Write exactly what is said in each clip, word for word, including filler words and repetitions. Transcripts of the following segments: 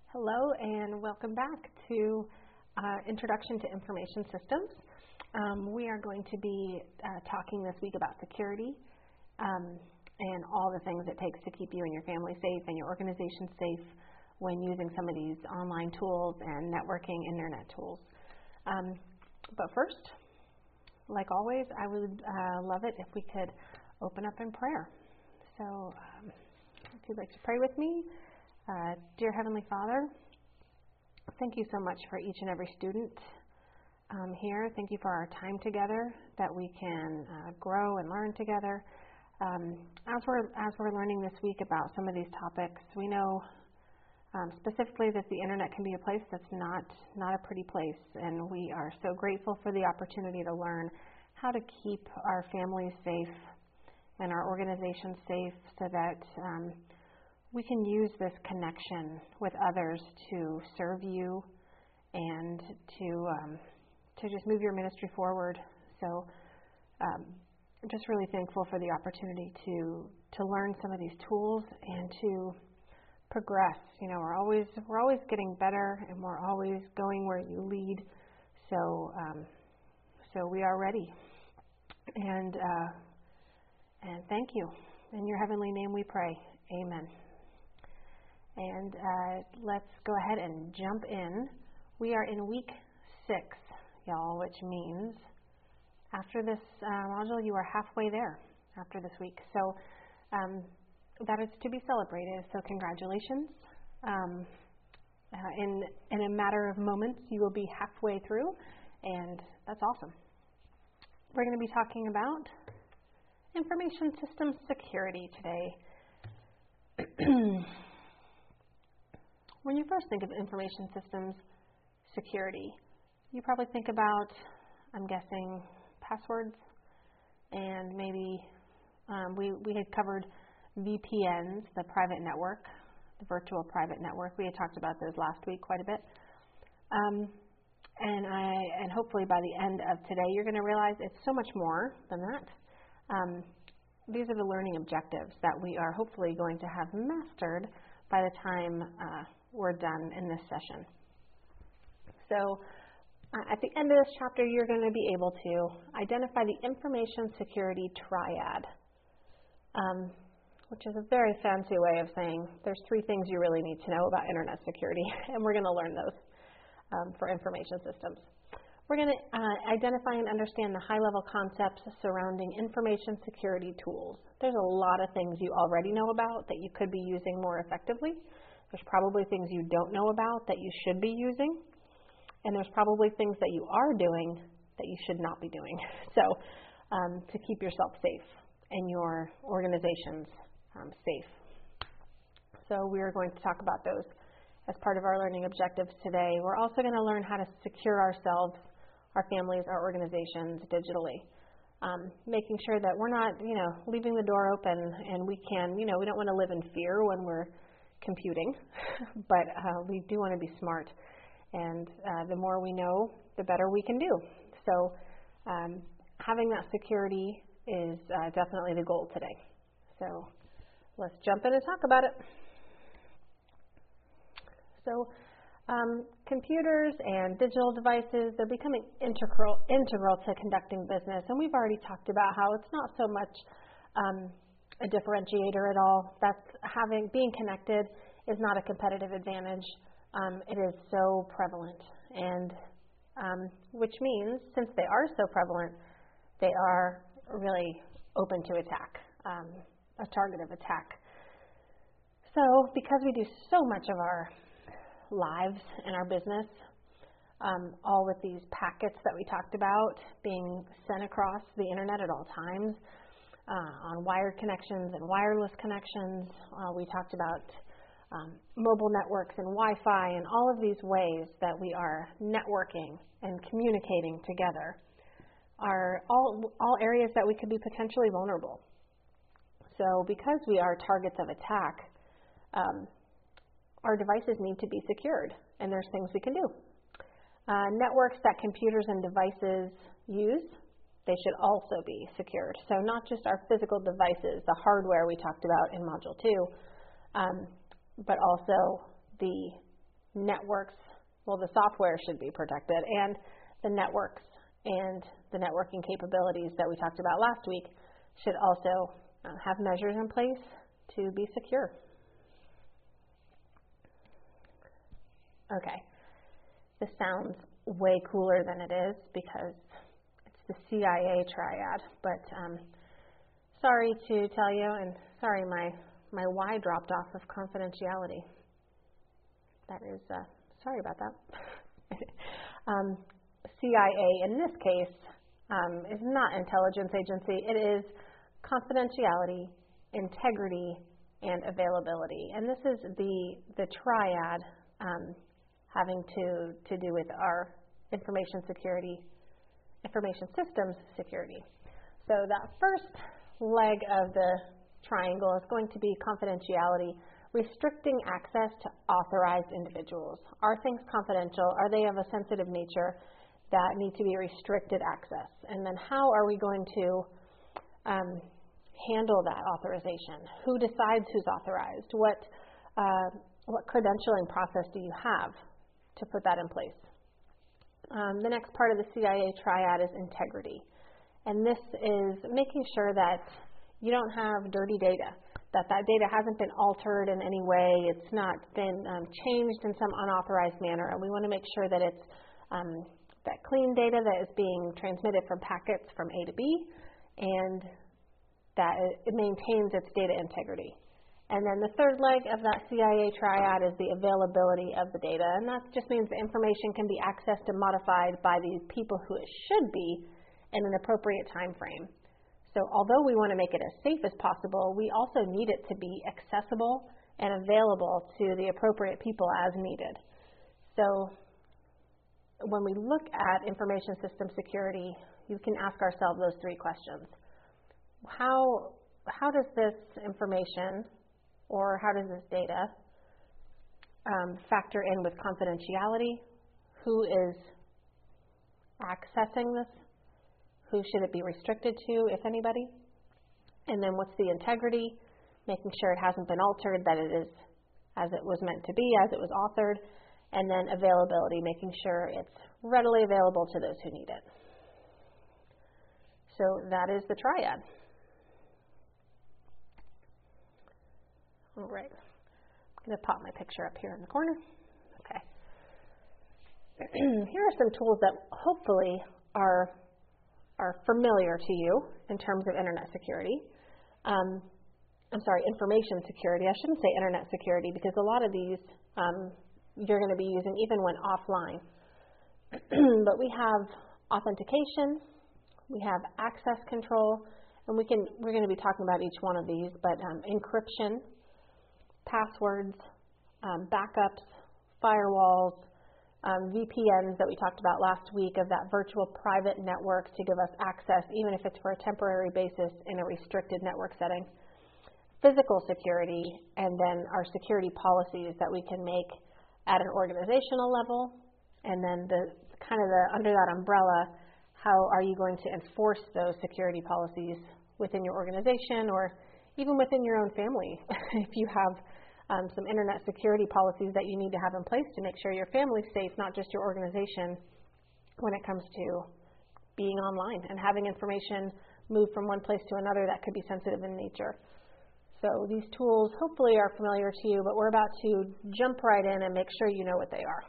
Hello and welcome back to uh, Introduction to Information Systems. Um, we are going to be uh, talking this week about security um, and all the things it takes to keep you and your family safe and your organization safe when using some of these online tools and networking internet tools. Um, but first, like always, I would uh, love it if we could open up in prayer. So um, if you'd like to pray with me. Uh, dear Heavenly Father, thank you so much for each and every student um, here. Thank you for our time together, that we can uh, grow and learn together. Um, as we're as we're learning this week about some of these topics, we know um, specifically that the internet can be a place that's not not a pretty place, and we are so grateful for the opportunity to learn how to keep our families safe and our organizations safe, so that um, we can use this connection with others to serve you and to um, to just move your ministry forward. So um, I'm just really thankful for the opportunity to to learn some of these tools and to progress. You know, we're always we're always getting better, and we're always going where you lead. So um, so we are ready. And uh, and thank you. In your heavenly name we pray. Amen. And uh, let's go ahead and jump in. We are in week six, y'all, which means after this uh, module, you are halfway there after this week. So um, that is to be celebrated. So congratulations. Um, uh, in, in a matter of moments, you will be halfway through, and that's awesome. We're going to be talking about information systems security today. When you first think of information systems security, you probably think about, I'm guessing, passwords, and maybe um, we, we had covered V P Ns, the private network, the virtual private network. We had talked about those last week quite a bit. Um, and I and hopefully by the end of today, you're going to realize it's so much more than that. Um, these are the learning objectives that we are hopefully going to have mastered by the time uh, we're done in this session. So uh, at the end of this chapter, you're going to be able to identify the information security triad, um, which is a very fancy way of saying there's three things you really need to know about internet security, and we're going to learn those um, for information systems. We're going to uh, identify and understand the high-level concepts surrounding information security tools. There's a lot of things you already know about that you could be using more effectively. There's probably things you don't know about that you should be using. And there's probably things that you are doing that you should not be doing. So um, to keep yourself safe and your organizations um, safe. So we are going to talk about those as part of our learning objectives today. We're also going to learn how to secure ourselves, our families, our organizations digitally. Um, making sure that we're not, you know, leaving the door open, and we can, you know, we don't want to live in fear when we're computing, but uh, we do want to be smart. And uh, the more we know, the better we can do. So um, having that security is uh, definitely the goal today. So let's jump in and talk about it. So um, computers and digital devices, they're becoming integral, integral to conducting business. And we've already talked about how it's not so much um, a differentiator at all. That's having, being connected is not a competitive advantage. Um, it is so prevalent. And um, which means, since they are so prevalent, they are really open to attack, um, a target of attack. So because we do so much of our lives and our business, um, all with these packets that we talked about being sent across the internet at all times, uh, on wired connections and wireless connections. Uh, we talked about um, mobile networks and Wi-Fi and all of these ways that we are networking and communicating together are all, all areas that we could be potentially vulnerable. So because we are targets of attack, um, our devices need to be secured, and there's things we can do. Uh, networks that computers and devices use, they should also be secured. So not just our physical devices, the hardware we talked about in Module two, um, but also the networks, well, the software should be protected, and the networks and the networking capabilities that we talked about last week should also uh, have measures in place to be secure. Okay, this sounds way cooler than it is because it's the C I A triad, but um, sorry to tell you, and sorry my, my Y dropped off of confidentiality. That is, uh, sorry about that. um, C I A in this case um, is not intelligence agency. It is confidentiality, integrity, and availability. And this is the, the triad um, having to, to do with our information security, information systems security. So that first leg of the triangle is going to be confidentiality, restricting access to authorized individuals. Are things confidential? Are they of a sensitive nature that need to be restricted access? And then how are we going to um, handle that authorization? Who decides who's authorized? What, uh, what credentialing process do you have to put that in place? Um, the next part of the C I A triad is integrity. And this is making sure that you don't have dirty data, that that data hasn't been altered in any way, it's not been um, changed in some unauthorized manner, and we want to make sure that it's um, that clean data that is being transmitted from packets from A to B, and that it maintains its data integrity. And then the third leg of that C I A triad is the availability of the data, and that just means the information can be accessed and modified by the people who it should be in an appropriate time frame. So although we want to make it as safe as possible, we also need it to be accessible and available to the appropriate people as needed. So when we look at information system security, you can ask ourselves those three questions. How, how does this information or how does this data um, factor in with confidentiality? Who is accessing this? Who should it be restricted to, if anybody? And then what's the integrity? Making sure it hasn't been altered, that it is as it was meant to be, as it was authored. And then availability, making sure it's readily available to those who need it. So that is the triad. All right. I'm going to pop my picture up here in the corner. Okay. Here are some tools that hopefully are are familiar to you in terms of internet security. Um, I'm sorry, information security. I shouldn't say internet security because a lot of these um, you're going to be using even when offline. But we have authentication, we have access control, and we can, we're going to be talking about each one of these, but um, encryption, passwords, um, backups, firewalls, Um, V P Ns that we talked about last week of that virtual private network to give us access, even if it's for a temporary basis in a restricted network setting. Physical security, and then our security policies that we can make at an organizational level, and then the kind of the under that umbrella, how are you going to enforce those security policies within your organization or even within your own family if you have Um, some internet security policies that you need to have in place to make sure your family's safe, not just your organization, when it comes to being online and having information move from one place to another that could be sensitive in nature. So these tools hopefully are familiar to you, but we're about to jump right in and make sure you know what they are.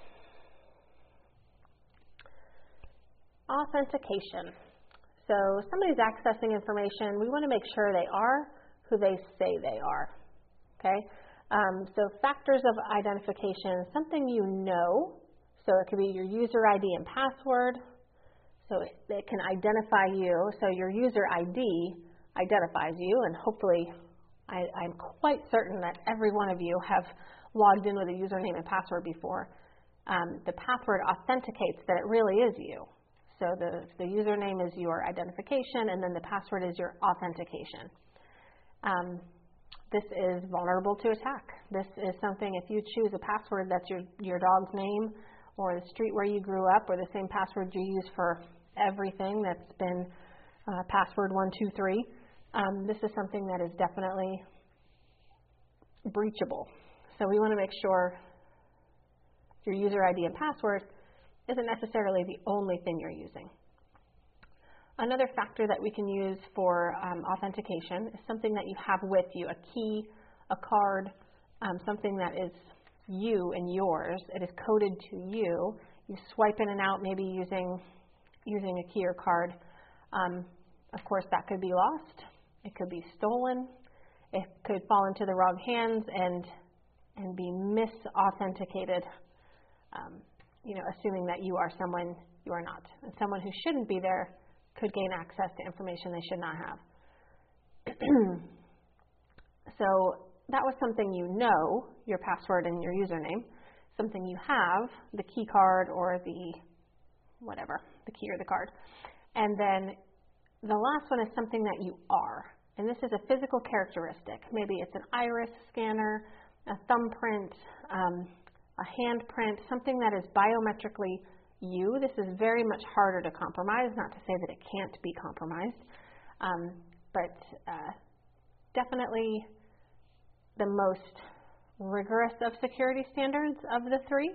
Authentication. So somebody's accessing information. We want to make sure they are who they say they are. Okay? Um, so factors of identification, something you know, so it could be your user I D and password, so it, it can identify you, so your user I D identifies you, and hopefully I, I'm quite certain that every one of you have logged in with a username and password before. Um, the password authenticates that it really is you. So the, the username is your identification, and then the password is your authentication. Um, This is vulnerable to attack. This is something, if you choose a password that's your, your dog's name or the street where you grew up or the same password you use for everything that's been uh, password one two three, um, this is something that is definitely breachable. So we want to make sure your user I D and password isn't necessarily the only thing you're using. Another factor that we can use for um, authentication is something that you have with you, a key, a card, um, something that is you and yours. It is coded to you. You swipe in and out, maybe using using a key or card. Um, of course, that could be lost. It could be stolen. It could fall into the wrong hands and and be misauthenticated, um, you know, assuming that you are someone you are not. And someone who shouldn't be there could gain access to information they should not have. So that was something you know, your password and your username, something you have, the key card or the whatever, the key or the card. And then the last one is something that you are. And this is a physical characteristic. Maybe it's an iris scanner, a thumbprint, um, a handprint, something that is biometrically you. This is very much harder to compromise, not to say that it can't be compromised, um, but uh, definitely the most rigorous of security standards of the three.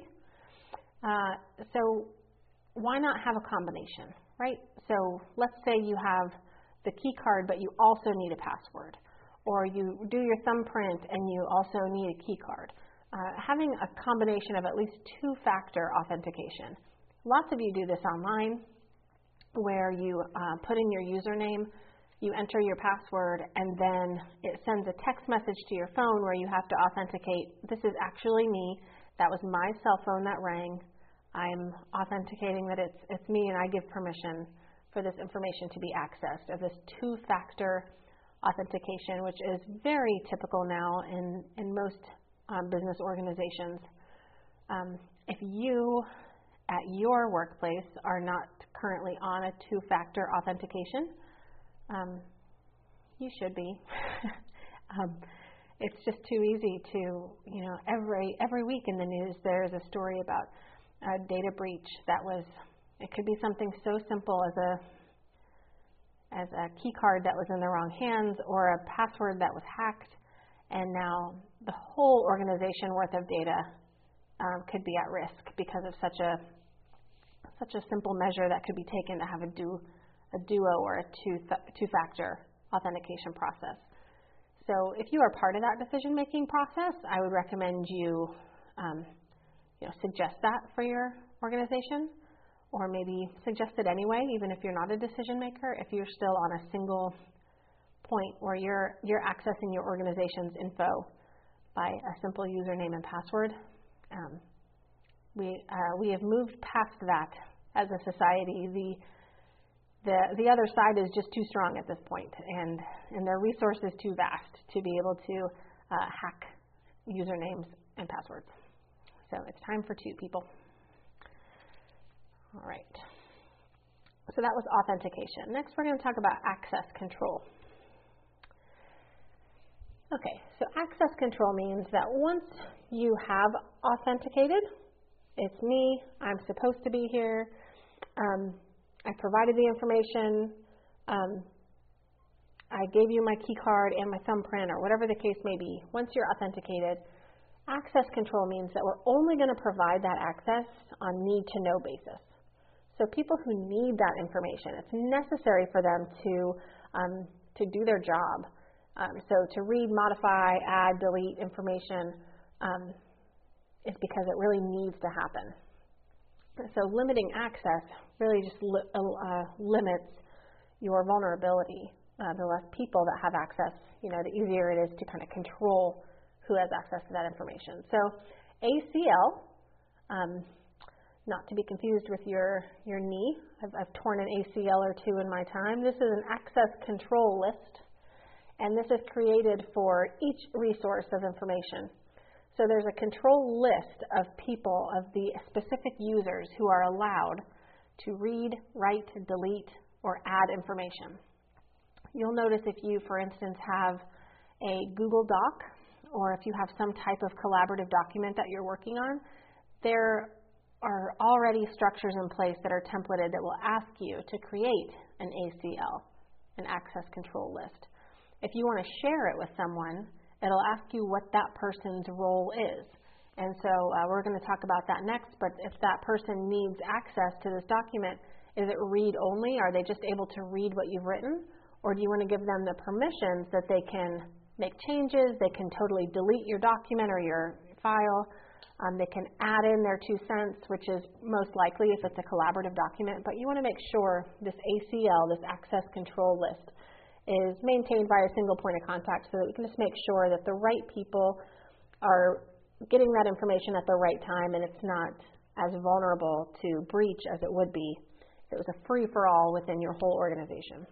Uh, so why not have a combination, right? So let's say you have the key card, but you also need a password, or you do your thumbprint and you also need a key card. Uh, having a combination of at least two-factor authentication. Lots of you do this online, where you uh, put in your username, you enter your password, and then it sends a text message to your phone where you have to authenticate, this is actually me, that was my cell phone that rang, I'm authenticating that it's, it's me, and I give permission for this information to be accessed, of this two-factor authentication, which is very typical now in, in most um, business organizations. Um, if you at your workplace are not currently on a two-factor authentication, um, you should be. um, it's just too easy to, you know, every every week in the news there's a story about a data breach that was, it could be something so simple as a as a key card that was in the wrong hands, or a password that was hacked, and now the whole organization worth of data um, could be at risk because of such a such a simple measure that could be taken to have a du a duo or a two two-factor authentication process. So if you are part of that decision-making process, I would recommend you, um, you know, suggest that for your organization, or maybe suggest it anyway, even if you're not a decision maker, if you're still on a single point where you're you're accessing your organization's info by a simple username and password. Um, we uh, we have moved past that as a society. The the the other side is just too strong at this point, and and their resources too vast to be able to uh, hack usernames and passwords. So it's time for two people. All right. So that was authentication. Next, we're going to talk about access control. Okay, so access control means that once you have authenticated, it's me, I'm supposed to be here, um, I provided the information, um, I gave you my key card and my thumbprint, or whatever the case may be. Once you're authenticated, access control means that we're only going to provide that access on need-to-know basis. So people who need that information, it's necessary for them to um, to do their job. Um, so to read, modify, add, delete information um, is because it really needs to happen. So limiting access really just li- uh, limits your vulnerability. Uh, the less people that have access, you know, the easier it is to kind of control who has access to that information. So A C L, um, not to be confused with your, your knee. I've, I've torn an A C L or two in my time. This is an access control list, and this is created for each resource of information. So there's a control list of people, of the specific users who are allowed to read, write, delete, or add information. You'll notice if you, for instance, have a Google Doc, or if you have some type of collaborative document that you're working on, there are already structures in place that are templated that will ask you to create an A C L, an access control list. If you want to share it with someone, it'll ask you what that person's role is. And so uh, we're going to talk about that next, but if that person needs access to this document, is it read-only? Are they just able to read what you've written? Or do you want to give them the permissions that they can make changes, they can totally delete your document or your file, um, they can add in their two cents, which is most likely if it's a collaborative document, but you want to make sure this A C L, this access control list, is maintained by a single point of contact so that we can just make sure that the right people are getting that information at the right time and it's not as vulnerable to breach as it would be if it was a free-for-all within your whole organization.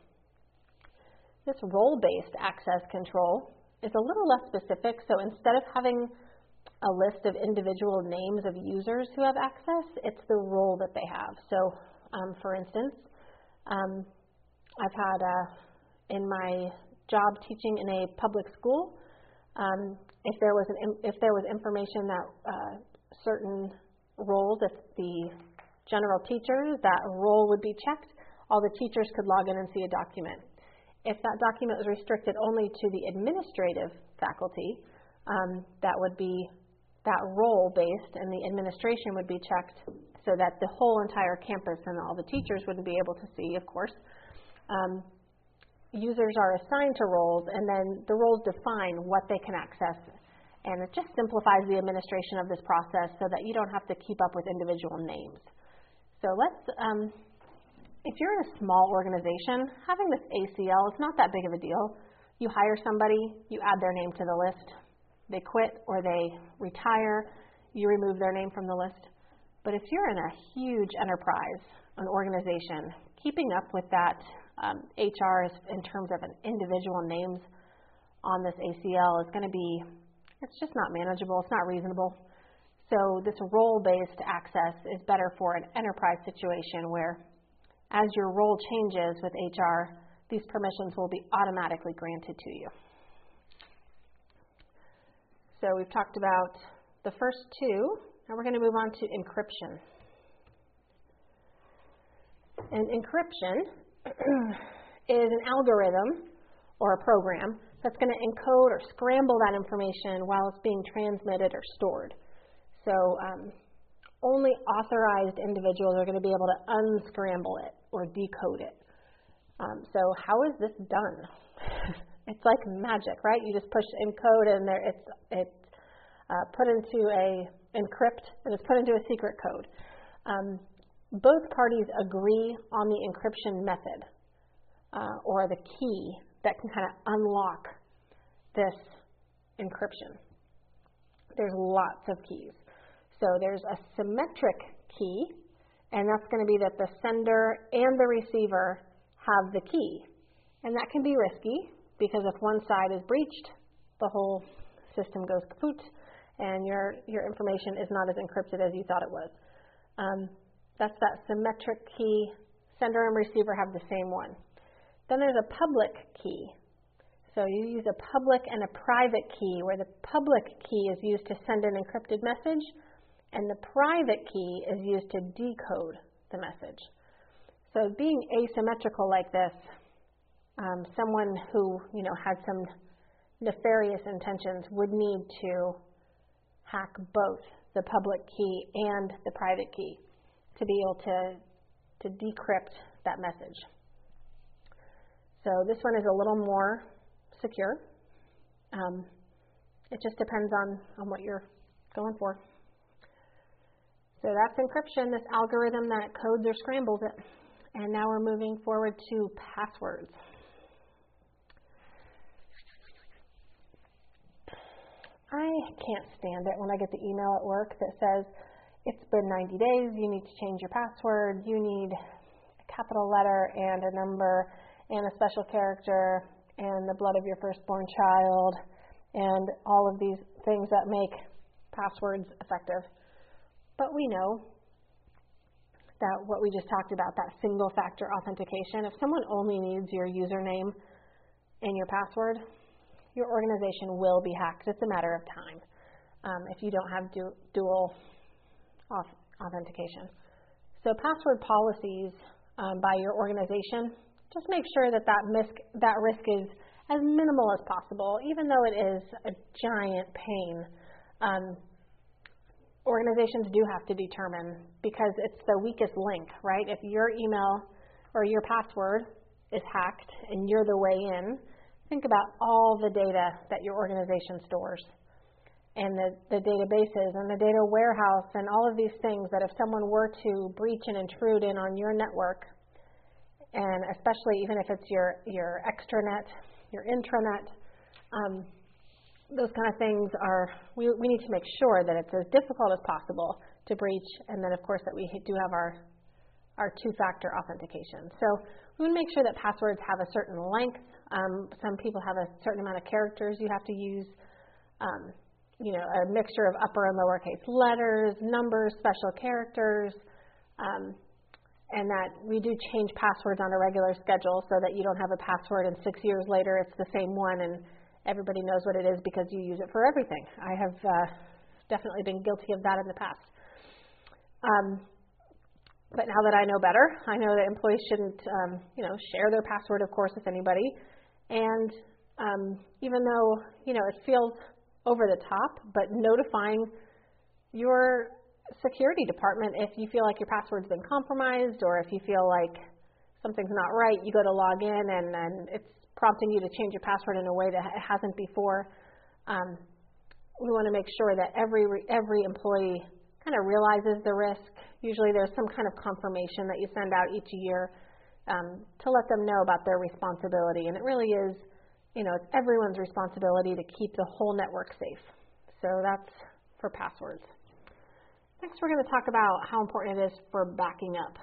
This role-based access control is a little less specific, so instead of having a list of individual names of users who have access, it's the role that they have. So, um, for instance, um, I've had, uh, in my job teaching in a public school, um, if there was an, if there was information that uh, certain roles, if the general teacher, that role would be checked, all the teachers could log in and see a document. If that document was restricted only to the administrative faculty, um, that would be that role-based, and the administration would be checked so that the whole entire campus and all the teachers wouldn't be able to see, of course. Um, users are assigned to roles, and then the roles define what they can access, and it just simplifies the administration of this process so that you don't have to keep up with individual names. So let's... Um, If you're in a small organization, having this A C L is not that big of a deal. You hire somebody, you add their name to the list, they quit or they retire, you remove their name from the list. But if you're in a huge enterprise, an organization, keeping up with that um, H R is, in terms of an individual names on this A C L is going to be, it's just not manageable, it's not reasonable. So this role-based access is better for an enterprise situation where as your role changes with H R, these permissions will be automatically granted to you. So we've talked about the first two. Now we're going to move on to encryption. And encryption is an algorithm or a program that's going to encode or scramble that information while it's being transmitted or stored. So um, only authorized individuals are going to be able to unscramble it or decode it. Um, so how is this done? It's like magic, right? You just push encode and there it's it's uh, put into a encrypt and it's put into a secret code. Um, both parties agree on the encryption method uh, or the key that can kind of unlock this encryption. There's lots of keys. So there's a symmetric key, and that's going to be that the sender and the receiver have the key. And that can be risky because if one side is breached, the whole system goes kaput, and your, your information is not as encrypted as you thought it was. Um, that's that symmetric key. Sender and receiver have the same one. Then there's a public key. So you use a public and a private key, where the public key is used to send an encrypted message, and the private key is used to decode the message. So being asymmetrical like this, um, someone who, you know, had some nefarious intentions would need to hack both the public key and the private key to be able to, to decrypt that message. So this one is a little more secure. Um, it just depends on, on what you're going for. So that's encryption, this algorithm that codes or scrambles it. And now we're moving forward to passwords. I can't stand it when I get the email at work that says, it's been ninety days, you need to change your password, you need a capital letter and a number and a special character and the blood of your firstborn child and all of these things that make passwords effective. But we know that what we just talked about, that single factor authentication, if someone only needs your username and your password, your organization will be hacked. It's a matter of time um, if you don't have du- dual auth- authentication. So password policies um, by your organization, just make sure that that, mis- that risk is as minimal as possible, even though it is a giant pain. Um, organizations do have to determine, because it's the weakest link, right? If your email or your password is hacked and you're the way in, think about all the data that your organization stores and the, the databases and the data warehouse and all of these things that if someone were to breach and intrude in on your network, and especially even if it's your, your extranet, your intranet, um, those kind of things are, we, we need to make sure that it's as difficult as possible to breach, and then of course that we do have our, our two-factor authentication. So we want to make sure that passwords have a certain length. Um, some people have a certain amount of characters you have to use, um, you know, a mixture of upper and lowercase letters, numbers, special characters, um, and that we do change passwords on a regular schedule so that you don't have a password and six years later it's the same one and everybody knows what it is because you use it for everything. I have uh, definitely been guilty of that in the past. Um, but now that I know better, I know that employees shouldn't, um, you know, share their password, of course, with anybody. And um, even though, you know, it feels over the top, but notifying your security department if you feel like your password's been compromised or if you feel like something's not right, you go to log in and, and it's prompting you to change your password in a way that it hasn't before. Um, we want to make sure that every every employee kind of realizes the risk. Usually there's some kind of confirmation that you send out each year um, to let them know about their responsibility. And it really is, you know, it's everyone's responsibility to keep the whole network safe. So that's for passwords. Next, we're going to talk about how important it is for backing up.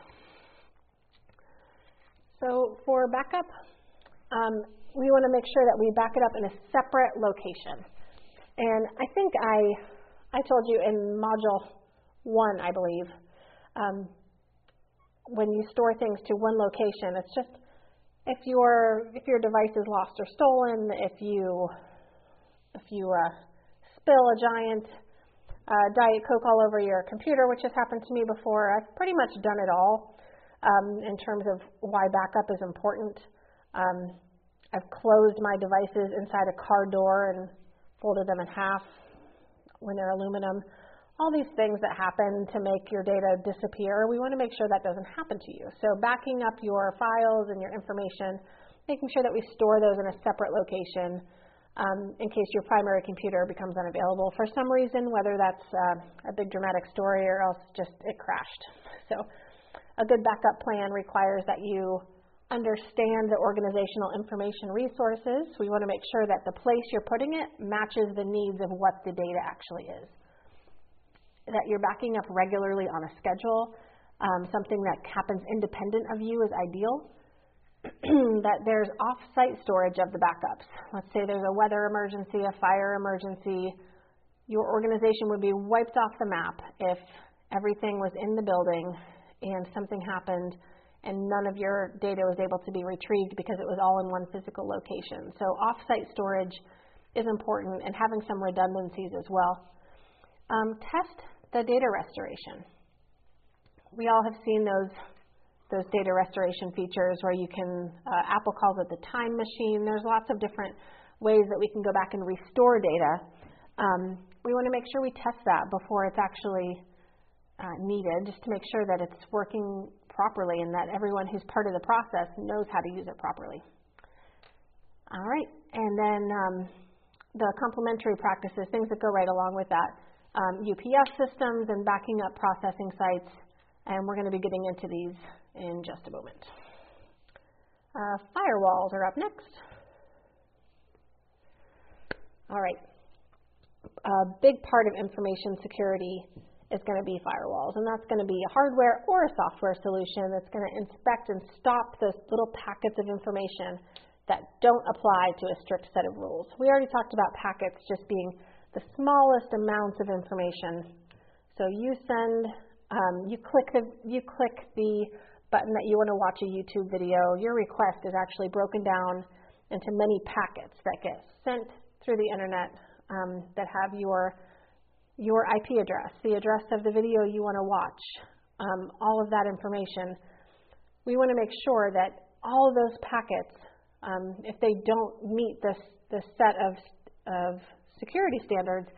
So for backup, um, we want to make sure that we back it up in a separate location. And I think I, I told you in module one, I believe, um, when you store things to one location, it's just if your if your device is lost or stolen, if you if you uh, spill a giant uh, Diet Coke all over your computer, which has happened to me before, I've pretty much done it all um, in terms of why backup is important. Um, I've closed my devices inside a car door and folded them in half when they're aluminum. All these things that happen to make your data disappear, we want to make sure that doesn't happen to you. So backing up your files and your information, making sure that we store those in a separate location um, in case your primary computer becomes unavailable for some reason, whether that's uh, a big dramatic story or else just it crashed. So a good backup plan requires that you understand the organizational information resources. We want to make sure that the place you're putting it matches the needs of what the data actually is. That you're backing up regularly on a schedule, um, something that happens independent of you is ideal. That there's off-site storage of the backups. Let's say there's a weather emergency, a fire emergency. Your organization would be wiped off the map if everything was in the building and something happened and none of your data was able to be retrieved because it was all in one physical location. So off-site storage is important, and having some redundancies as well. Um, test the data restoration. We all have seen those those data restoration features where you can, uh, Apple calls it the time machine. There's lots of different ways that we can go back and restore data. Um, we want to make sure we test that before it's actually uh, needed, just to make sure that it's working properly and that everyone who's part of the process knows how to use it properly. All right, and then um, the complementary practices, things that go right along with that. Um, U P S systems and backing up processing sites, and we're going to be getting into these in just a moment. Uh, firewalls are up next. All right. A big part of information security is going to be firewalls, and that's going to be a hardware or a software solution that's going to inspect and stop those little packets of information that don't apply to a strict set of rules. We already talked about packets just being the smallest amounts of information. So you send, um, you click the, you click the button that you want to watch a YouTube video. Your request is actually broken down into many packets that get sent through the internet um, that have your your I P address, the address of the video you want to watch, um, all of that information. We want to make sure that all of those packets, um, if they don't meet this this set of of security standards,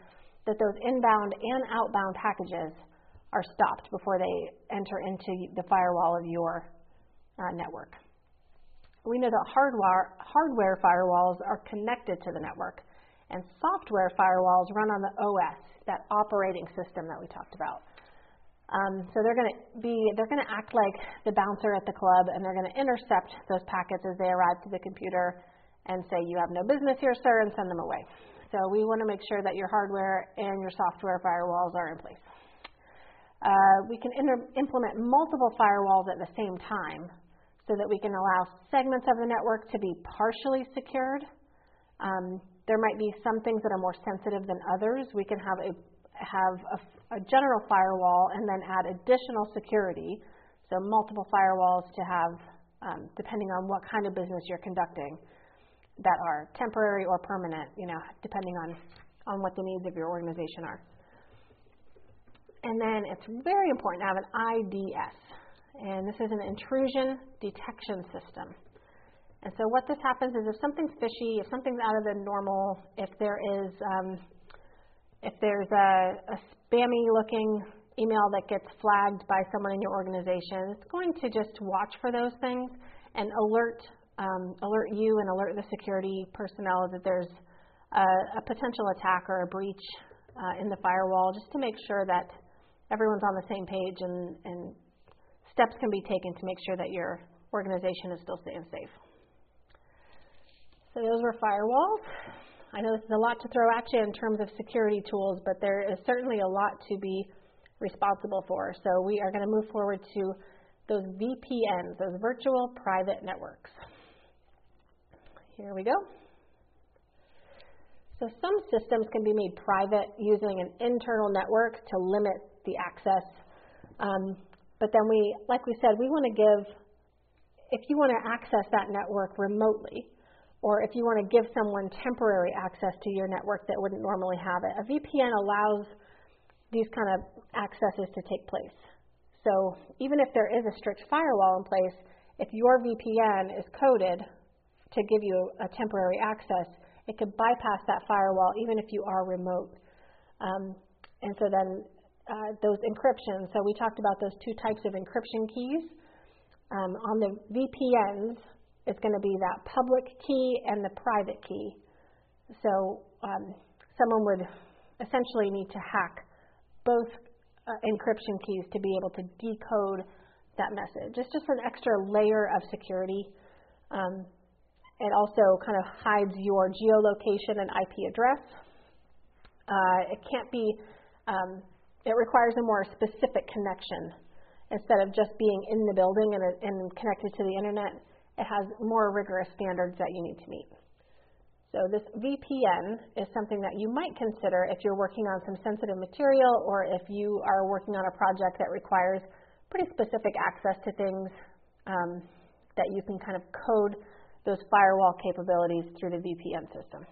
that those inbound and outbound packages are stopped before they enter into the firewall of your uh, network. We know that hardware, hardware firewalls are connected to the network, and software firewalls run on the O S, that operating system that we talked about. Um, so they're going to be, they're going to act like the bouncer at the club, and they're going to intercept those packets as they arrive to the computer and say, you have no business here, sir, and send them away. So we want to make sure that your hardware and your software firewalls are in place. Uh, we can inter- implement multiple firewalls at the same time so that we can allow segments of the network to be partially secured. Um, there might be some things that are more sensitive than others. We can have a have a, a general firewall and then add additional security, so multiple firewalls to have, um, depending on what kind of business you're conducting, that are temporary or permanent, you know, depending on, on what the needs of your organization are. And then it's very important to have an I D S, and this is an intrusion detection system. And so what this happens is if something's fishy, if something's out of the normal, if there is, um, if there's a, a spammy-looking email that gets flagged by someone in your organization, it's going to just watch for those things and alert um, alert you and alert the security personnel that there's a, a potential attack or a breach uh, in the firewall, just to make sure that everyone's on the same page and, and steps can be taken to make sure that your organization is still staying safe. So those were firewalls. I know this is a lot to throw at you in terms of security tools, but there is certainly a lot to be responsible for. So we are going to move forward to those V P Ns, those virtual private networks. Here we go. So some systems can be made private using an internal network to limit the access. Um, but then we, like we said, we want to give, if you want to access that network remotely, or if you want to give someone temporary access to your network that wouldn't normally have it, a V P N allows these kind of accesses to take place. So even if there is a strict firewall in place, if your V P N is coded to give you a temporary access, it could bypass that firewall even if you are remote. Um, and so then uh, those encryptions, so we talked about those two types of encryption keys. Um, on the V P Ns, it's going to be that public key and the private key. So um, someone would essentially need to hack both uh, encryption keys to be able to decode that message. It's just an extra layer of security. Um, it also kind of hides your geolocation and I P address. Uh, it can't be, um, it requires a more specific connection. Instead of just being in the building and, and connected to the internet, it has more rigorous standards that you need to meet. So this V P N is something that you might consider if you're working on some sensitive material or if you are working on a project that requires pretty specific access to things um, that you can kind of code those firewall capabilities through the V P N system.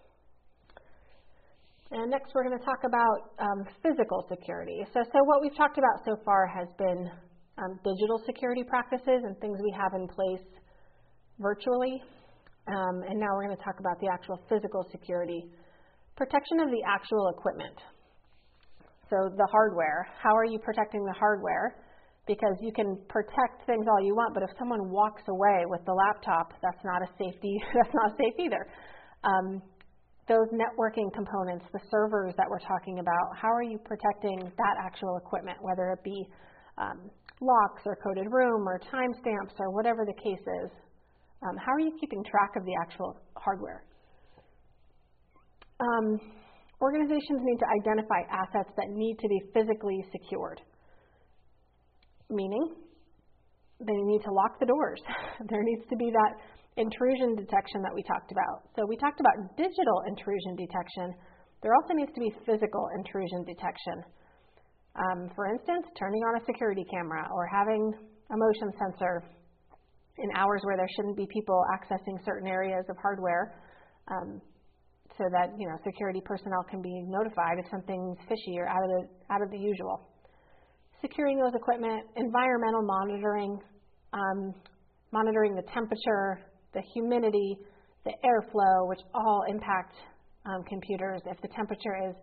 And next we're going to talk about um, physical security. So, so what we've talked about so far has been um, digital security practices and things we have in place virtually, um, and now we're going to talk about the actual physical security. Protection of the actual equipment. So the hardware, how are you protecting the hardware? Because you can protect things all you want, but if someone walks away with the laptop, that's not a safety, that's not safe either. Um, those networking components, the servers that we're talking about, how are you protecting that actual equipment, whether it be um, locks or coded room or timestamps or whatever the case is? Um, how are you keeping track of the actual hardware? Um, organizations need to identify assets that need to be physically secured, meaning they need to lock the doors. There needs to be that intrusion detection that we talked about. So we talked about digital intrusion detection. There also needs to be physical intrusion detection. Um, for instance, turning on a security camera or having a motion sensor in hours where there shouldn't be people accessing certain areas of hardware, um, so that, you know, security personnel can be notified if something's fishy or out of the out of the usual. Securing those equipment, environmental monitoring, um, monitoring the temperature, the humidity, the airflow, which all impact um, computers. If the temperature is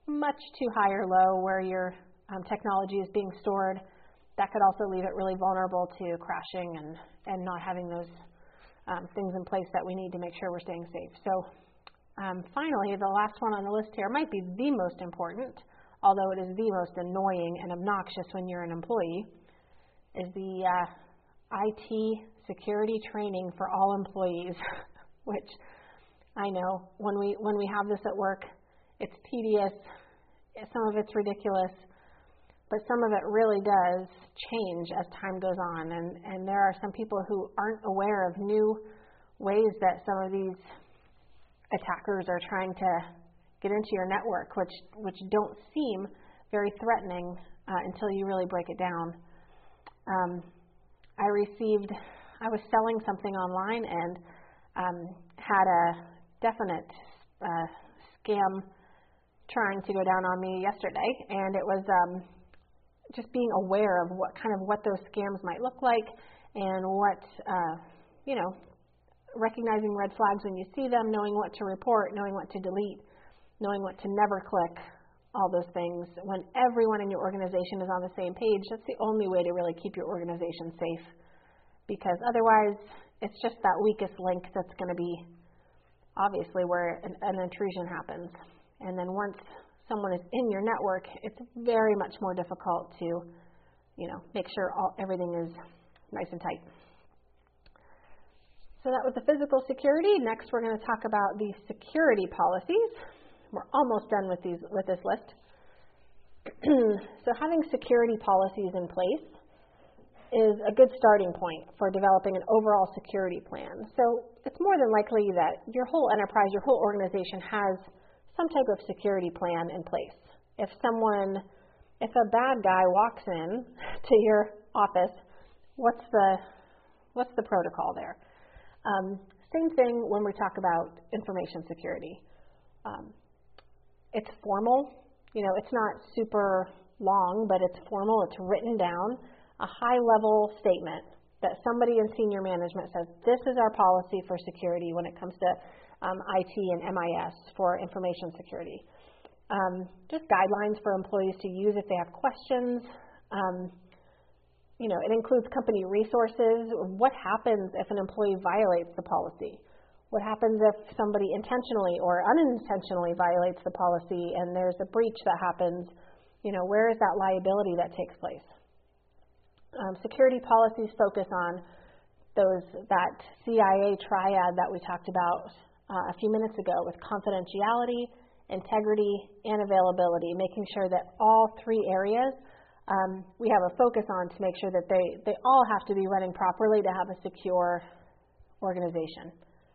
much too high or low where your um, technology is being stored. That could also leave it really vulnerable to crashing and, and not having those um, things in place that we need to make sure we're staying safe. So um, finally, the last one on the list here might be the most important, although it is the most annoying and obnoxious when you're an employee, is the uh, I T security training for all employees, which I know when we when we have this at work, it's tedious, some of it's ridiculous, but some of it really does change as time goes on. And, and there are some people who aren't aware of new ways that some of these attackers are trying to get into your network, which, which don't seem very threatening uh, until you really break it down. Um, I received, I was selling something online and um, had a definite uh, scam trying to go down on me yesterday, and it was um, just being aware of what kind of what those scams might look like, and what uh, you know, recognizing red flags when you see them, knowing what to report, knowing what to delete, knowing what to never click, all those things. When everyone in your organization is on the same page, that's the only way to really keep your organization safe, because otherwise it's just that weakest link that's going to be obviously where an, an intrusion happens. And then once someone is in your network, it's very much more difficult to, you know, make sure all, everything is nice and tight. So that was the physical security. Next, we're going to talk about the security policies. We're almost done with these with this list. So having security policies in place is a good starting point for developing an overall security plan. So it's more than likely that your whole enterprise, your whole organization has some type of security plan in place. If someone, if a bad guy walks in to your office, what's the what's the protocol there? Um, same thing when we talk about information security. Um, it's formal. You know, it's not super long, but it's formal. It's written down, a high-level statement that somebody in senior management says, this is our policy for security when it comes to um, I T and M I S for information security. Um, just guidelines for employees to use if they have questions. Um, you know, it includes company resources. What happens if an employee violates the policy? What happens if somebody intentionally or unintentionally violates the policy and there's a breach that happens? You know, where is that liability that takes place? Um, security policies focus on those that C I A triad that we talked about uh, a few minutes ago, with confidentiality, integrity, and availability, making sure that all three areas um, we have a focus on to make sure that they, they all have to be running properly to have a secure organization.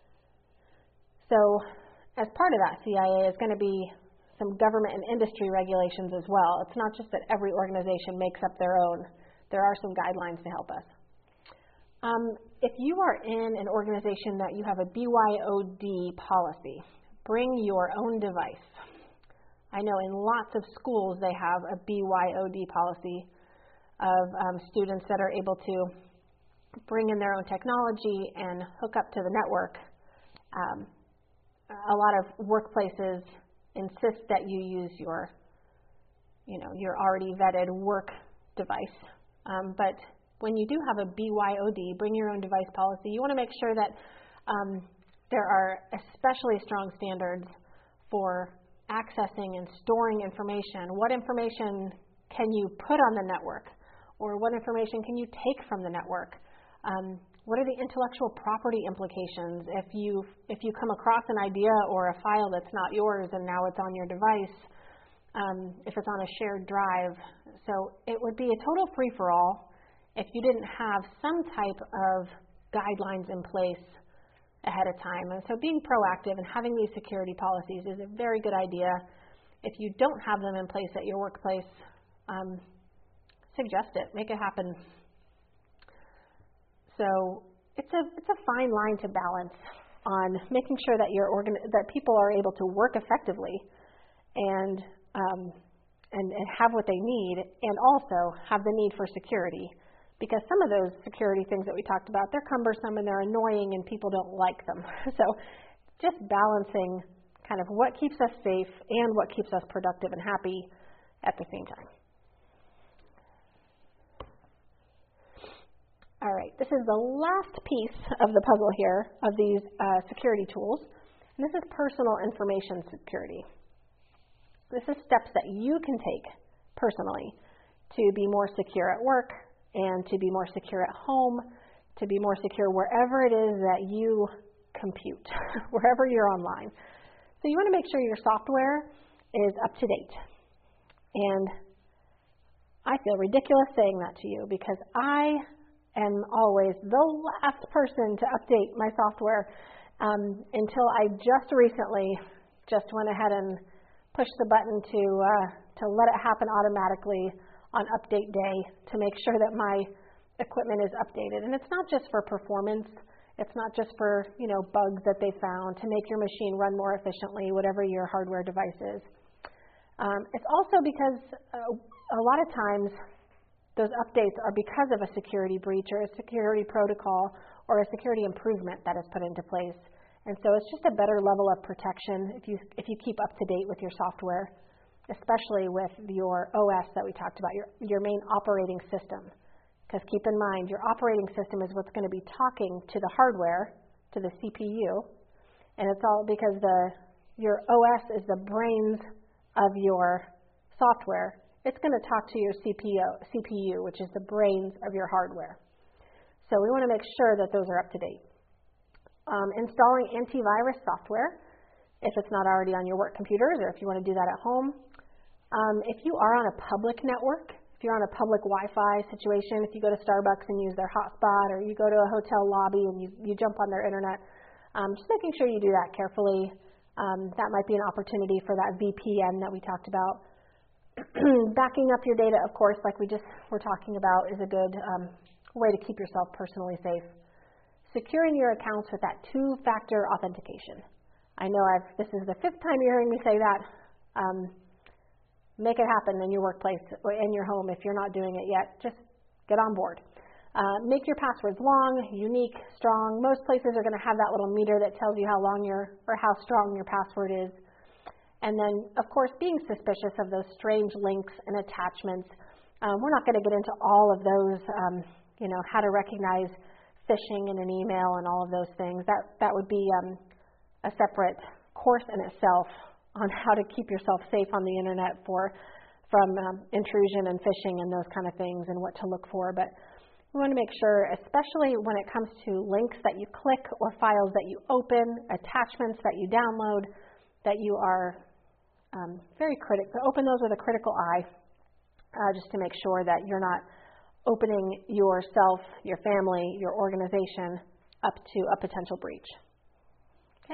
So as part of that, C I A is going to be some government and industry regulations as well. It's not just that every organization makes up their own. There are some guidelines to help us. Um, if you are in an organization that you have a B Y O D policy, bring your own device. I know in lots of schools they have a B Y O D policy of um, students that are able to bring in their own technology and hook up to the network. Um, a lot of workplaces insist that you use your, you know, your already vetted work device. Um, but when you do have a B Y O D, bring your own device policy, you want to make sure that um, there are especially strong standards for accessing and storing information. What information can you put on the network? Or what information can you take from the network? Um, what are the intellectual property implications if you if you come across an idea or a file that's not yours and now it's on your device, um, if it's on a shared drive? So it would be a total free-for-all if you didn't have some type of guidelines in place ahead of time. And so being proactive and having these security policies is a very good idea. If you don't have them in place at your workplace, um, suggest it, make it happen. So it's a it's a fine line to balance on making sure that your organ that people are able to work effectively and um, and and have what they need, and also have the need for security. Because some of those security things that we talked about, they're cumbersome and they're annoying and people don't like them. So just balancing kind of what keeps us safe and what keeps us productive and happy at the same time. All right, this is the last piece of the puzzle here of these uh, security tools, and this is personal information security. This is steps that you can take personally to be more secure at work and to be more secure at home, to be more secure wherever it is that you compute, wherever you're online. So you want to make sure your software is up to date. And I feel ridiculous saying that to you because I am always the last person to update my software um, until I just recently just went ahead and pushed the button to uh, to let it happen automatically on update day to make sure that my equipment is updated. And it's not just for performance. It's not just for, you know, bugs that they found to make your machine run more efficiently, whatever your hardware device is. Um, it's also because uh, a lot of times those updates are because of a security breach or a security protocol or a security improvement that is put into place. And so it's just a better level of protection if you if you keep up to date with your software, especially with your O S that we talked about, your, your main operating system. Because keep in mind, your operating system is what's going to be talking to the hardware, to the C P U, and it's all because the your O S is the brains of your software. It's going to talk to your C P U, C P U, which is the brains of your hardware. So we want to make sure that those are up to date. Um, installing antivirus software, if it's not already on your work computers, or if you want to do that at home. Um, if you are on a public network, if you're on a public Wi-Fi situation, if you go to Starbucks and use their hotspot, or you go to a hotel lobby and you, you jump on their internet, um, just making sure you do that carefully. Um, that might be an opportunity for that V P N that we talked about. Backing up your data, of course, like we just were talking about, is a good um, way to keep yourself personally safe. Securing your accounts with that two-factor authentication. I know I've, this is the fifth time you're hearing me say that. Um, make it happen in your workplace or in your home if you're not doing it yet. Just get on board. Uh, make your passwords long, unique, strong. Most places are going to have that little meter that tells you how long your or how strong your password is. And then, of course, being suspicious of those strange links and attachments. Um, we're not going to get into all of those, um, you know, how to recognize phishing in an email and all of those things. That that would be um, a separate course in itself on how to keep yourself safe on the internet for from um, intrusion and phishing and those kind of things and what to look for. But we want to make sure, especially when it comes to links that you click or files that you open, attachments that you download, that you are um, very critical. Open those with a critical eye, uh, just to make sure that you're not opening yourself, your family, your organization up to a potential breach. Okay?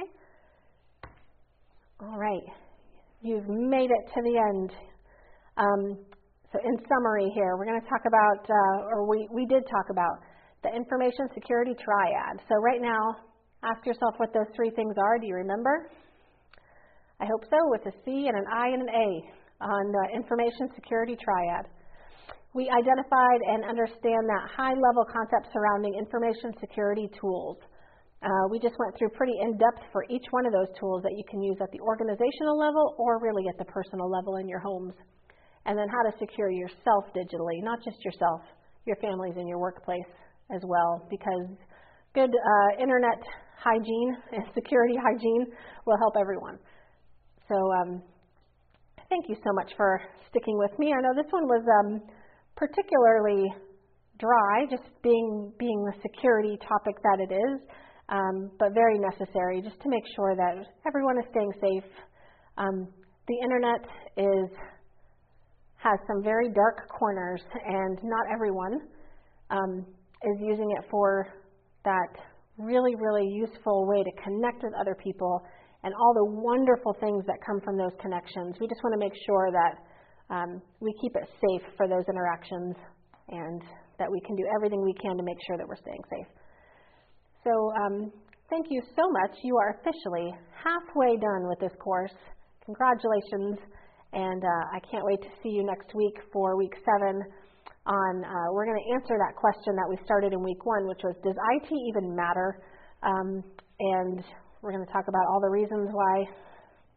All right. You've made it to the end. Um, so in summary here, we're going to talk about, uh, or we, we did talk about, the information security triad. So right now, ask yourself what those three things are. Do you remember? I hope so, with a C and an I and an A on the information security triad. We identified and understand that high-level concept surrounding information security tools. Uh, we just went through pretty in-depth for each one of those tools that you can use at the organizational level or really at the personal level in your homes. And then how to secure yourself digitally, not just yourself, your families and your workplace as well, because good uh, internet hygiene and security hygiene will help everyone. So um, thank you so much for sticking with me. I know this one was um, particularly dry, just being being the security topic that it is, um, but very necessary just to make sure that everyone is staying safe. Um, the internet is has some very dark corners, and not everyone um, is using it for that really, really useful way to connect with other people and all the wonderful things that come from those connections. We just want to make sure that um, we keep it safe for those interactions and that we can do everything we can to make sure that we're staying safe. So um, thank you so much. You are officially halfway done with this course. Congratulations. And uh, I can't wait to see you next week for week seven on, uh, we're going to answer that question that we started in week one, which was, does I T even matter? Um, and we're going to talk about all the reasons why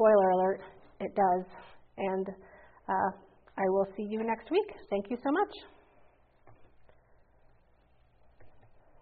spoiler alert, it does. And uh, I will see you next week. Thank you so much.